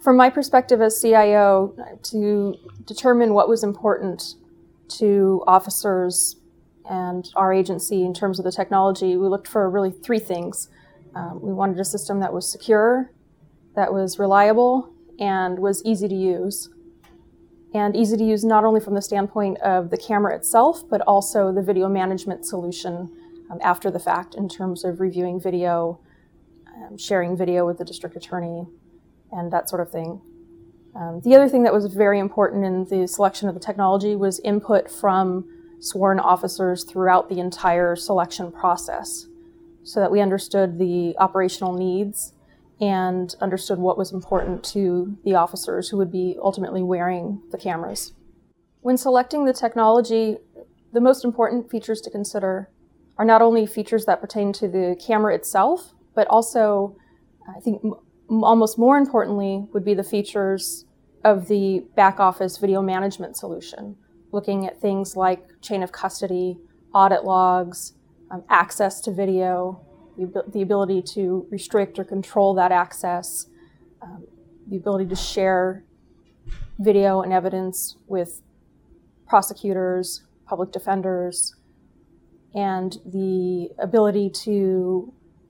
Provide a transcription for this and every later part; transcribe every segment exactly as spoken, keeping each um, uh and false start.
From my perspective as C I O, to determine what was important to officers and our agency in terms of the technology, we looked for really three things. Um, we wanted a system that was secure, that was reliable, and was easy to use. And easy to use not only from the standpoint of the camera itself, but also the video management solution um, after the fact in terms of reviewing video, um, sharing video with the district attorney, and that sort of thing. Um, the other thing that was very important in the selection of the technology was input from sworn officers throughout the entire selection process, so that we understood the operational needs and understood what was important to the officers who would be ultimately wearing the cameras. When selecting the technology, the most important features to consider are not only features that pertain to the camera itself, but also, I think m- almost more importantly, would be the features of the back office video management solution, looking at things like chain of custody, audit logs, um, access to video, the, the ability to restrict or control that access, um, the ability to share video and evidence with prosecutors, public defenders, and the ability to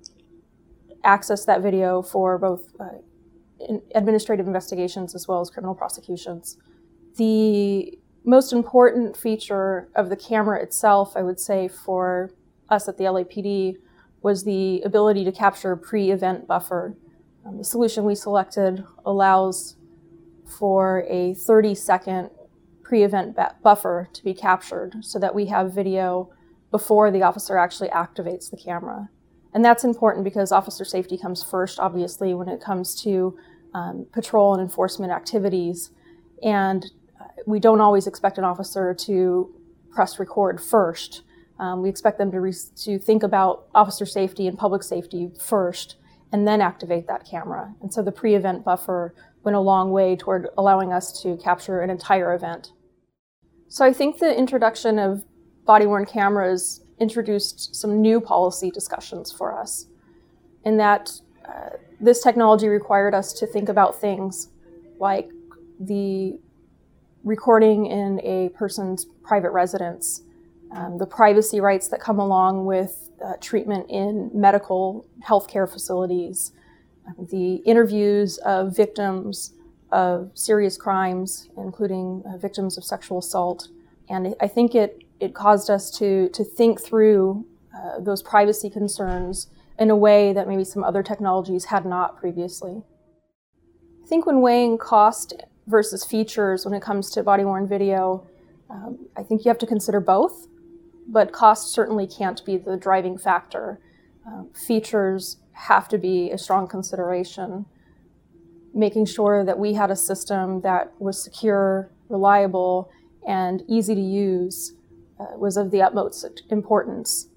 access that video for both uh, in administrative investigations as well as criminal prosecutions. The most important feature of the camera itself, I would say, for us at the L A P D was the ability to capture pre-event buffer. Um, the solution we selected allows for a thirty second pre-event ba- buffer to be captured so that we have video before the officer actually activates the camera. And that's important because officer safety comes first, obviously, when it comes to um, patrol and enforcement activities. And uh, we don't always expect an officer to press record first. Um, we expect them to, re- to think about officer safety and public safety first, and then activate that camera. And so the pre-event buffer went a long way toward allowing us to capture an entire event. So I think the introduction of body-worn cameras introduced some new policy discussions for us, in that uh, this technology required us to think about things like the recording in a person's private residence, um, the privacy rights that come along with uh, treatment in medical healthcare facilities, um, the interviews of victims of serious crimes, including uh, victims of sexual assault. And I think it it caused us to, to think through uh, those privacy concerns in a way that maybe some other technologies had not previously. I think when weighing cost versus features when it comes to body-worn video, um, I think you have to consider both, but cost certainly can't be the driving factor. Um, features have to be a strong consideration, making sure that we had a system that was secure, reliable, and easy to use uh, was of the utmost importance.